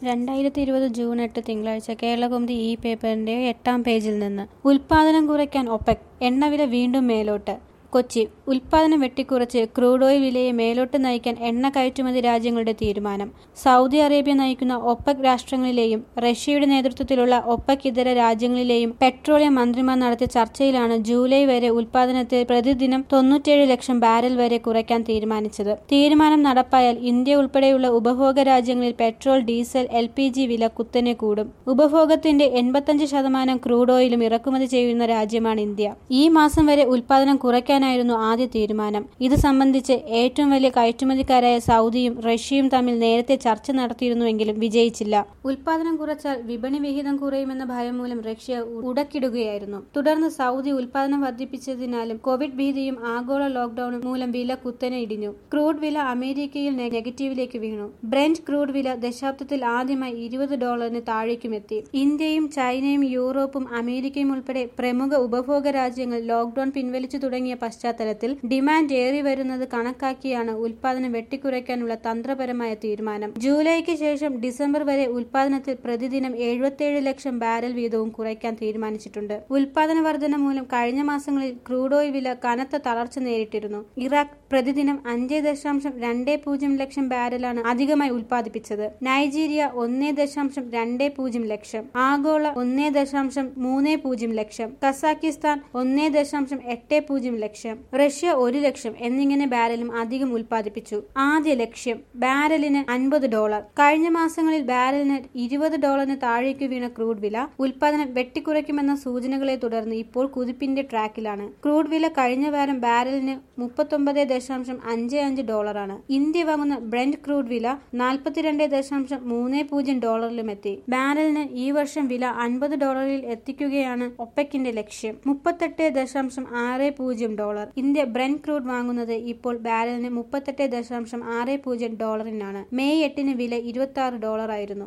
2020 June 8 തിങ്കളാഴ്ച കേരളകൗമുദി ഈ പേപ്പറിന്റെ 8-ാം പേജിൽ നിന്ന്. ഉൽപ്പാദനം കുറയ്ക്കാൻ ഒപെക്, എണ്ണവില വീണ്ടും മേലോട്ട്. കൊച്ചി. ഉൽപ്പാദനം വെട്ടിക്കുറച്ച് ക്രൂഡ് ഓയിൽ വിലയെ മേലോട്ട് നയിക്കാൻ എണ്ണ കയറ്റുമതി രാജ്യങ്ങളുടെ തീരുമാനം. സൗദി അറേബ്യ നയിക്കുന്ന ഒപെക് രാഷ്ട്രങ്ങളിലെയും റഷ്യയുടെ നേതൃത്വത്തിലുള്ള ഒപെക് ഇതര രാജ്യങ്ങളിലെയും പെട്രോളിയം മന്ത്രിമാർ നടത്തിയ ചർച്ചയിലാണ് ജൂലൈ വരെ ഉൽപ്പാദനത്തിൽ പ്രതിദിനം 97 ലക്ഷം ബാരൽ വരെ കുറയ്ക്കാൻ തീരുമാനിച്ചത്. തീരുമാനം നടപ്പായാൽ ഇന്ത്യ ഉൾപ്പെടെയുള്ള ഉപഭോഗ രാജ്യങ്ങളിൽ പെട്രോൾ, ഡീസൽ, LPG വില കുത്തനെ കൂടും. ഉപഭോഗത്തിന്റെ 85% ക്രൂഡ് ഓയിലും ഇറക്കുമതി ചെയ്യുന്ന രാജ്യമാണ് ഇന്ത്യ. ഈ മാസം വരെ ഉൽപ്പാദനം കുറയ്ക്കാൻ ായിരുന്നു ആദ്യ തീരുമാനം. ഇത് സംബന്ധിച്ച് ഏറ്റവും വലിയ കയറ്റുമതിക്കാരായ സൗദിയും റഷ്യയും തമ്മിൽ നേരത്തെ ചർച്ച നടത്തിയിരുന്നുവെങ്കിലും വിജയിച്ചില്ല. ഉൽപ്പാദനം കുറച്ചാൽ വിപണി വിഹിതം കുറയുമെന്ന ഭയം മൂലം റഷ്യ ഉടക്കിടുകയായിരുന്നു. തുടർന്ന് സൗദി ഉൽപ്പാദനം വർദ്ധിപ്പിച്ചതിനാലും കോവിഡ് ഭീതിയും ആഗോള ലോക്ഡൌണും മൂലം വില കുത്തനെ ഇടിഞ്ഞു. ക്രൂഡ് വില അമേരിക്കയിൽ നെഗറ്റീവിലേക്ക് വീണു. ബ്രെന്റ് ക്രൂഡ് വില ദശാബ്ദത്തിൽ ആദ്യമായി $20 താഴേക്കുമെത്തി. ഇന്ത്യയും ചൈനയും യൂറോപ്പും അമേരിക്കയും ഉൾപ്പെടെ പ്രമുഖ ഉപഭോഗ രാജ്യങ്ങൾ ലോക്ഡൌൺ പിൻവലിച്ചു തുടങ്ങിയ പശ്ചാത്തലത്തിൽ ഡിമാൻഡ് ഏറി വരുന്നത് കണക്കാക്കിയാണ് ഉൽപ്പാദനം വെട്ടിക്കുറയ്ക്കാനുള്ള തന്ത്രപരമായ തീരുമാനം. ജൂലൈക്ക് ശേഷം ഡിസംബർ വരെ ഉൽപ്പാദനത്തിൽ പ്രതിദിനം 77 ലക്ഷം ബാരൽ വീതവും കുറയ്ക്കാൻ തീരുമാനിച്ചിട്ടുണ്ട്. ഉൽപ്പാദന വർധന മൂലം കഴിഞ്ഞ മാസങ്ങളിൽ ക്രൂഡ് ഓയിൽ വില കനത്ത തളർച്ച നേരിട്ടിരുന്നു. ഇറാഖ് പ്രതിദിനം 5.20 ലക്ഷം ബാരലാണ് അധികമായി ഉൽപ്പാദിപ്പിച്ചത്. നൈജീരിയ 1.20 ലക്ഷം, ആഗോള 1.30 ലക്ഷം, കസാക്കിസ്ഥാൻ 1.80 ലക്ഷം, റഷ്യ 1 ലക്ഷം എന്നിങ്ങനെ ബാരലും അധികം ഉൽപ്പാദിപ്പിച്ചു. ആദ്യ ലക്ഷ്യം ബാരലിന് $50. കഴിഞ്ഞ മാസങ്ങളിൽ ബാരലിന് $20 താഴേക്ക് വീണ ക്രൂഡ് വില ഉൽപ്പാദനം വെട്ടിക്കുറയ്ക്കുമെന്ന സൂചനകളെ തുടർന്ന് ഇപ്പോൾ കുതിപ്പിന്റെ ട്രാക്കിലാണ്. ക്രൂഡ് വില കഴിഞ്ഞ വാരം ബാരലിന് $39.55 ഇന്ത്യ വാങ്ങുന്ന ബ്രെന്റ് ക്രൂഡ് വില $42.30 ബാരലിന് ഈ വർഷം വില $50 എത്തിക്കുകയാണ് ഒപെക്കിന്റെ ലക്ഷ്യം. $38.60 ഇന്ത്യ ബ്രെന്റ് ക്രൂഡ് വാങ്ങുന്നത് ഇപ്പോൾ ബാരലിന് $38.60 മെയ് 8 വില $26 ആയിരുന്നു.